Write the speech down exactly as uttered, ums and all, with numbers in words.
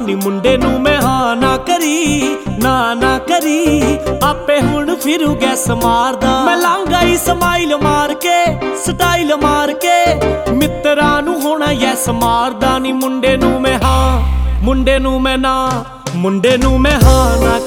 ਨੀ ਮੁੰਡੇ ਨੂੰ ਮੈਂ ਹਾਂ ਨਾ ਕਰੀ, ਨਾ ਨਾ ਕਰੀ। ਆਪੇ ਹੁਣ ਫਿਰੂ ਗੈਸ ਮਾਰਦਾ, ਮੈਂ ਲਾਂਗਾਈ ਸਮਾਈਲ ਮਾਰ ਕੇ, ਸਟਾਈਲ ਮਾਰ ਕੇ। ਮਿੱਤਰਾਂ ਨੂੰ ਹੋਣਾ ਯੈਸ ਮਾਰਦਾ ਨੀ ਮੁੰਡੇ ਨੂੰ ਮੈਂ ਹਾਂ, ਮੁੰਡੇ ਨੂੰ ਮੈਂ ਨਾ, ਮੁੰਡੇ ਨੂੰ ਮੈਂ ਹਾਂ ਨਾ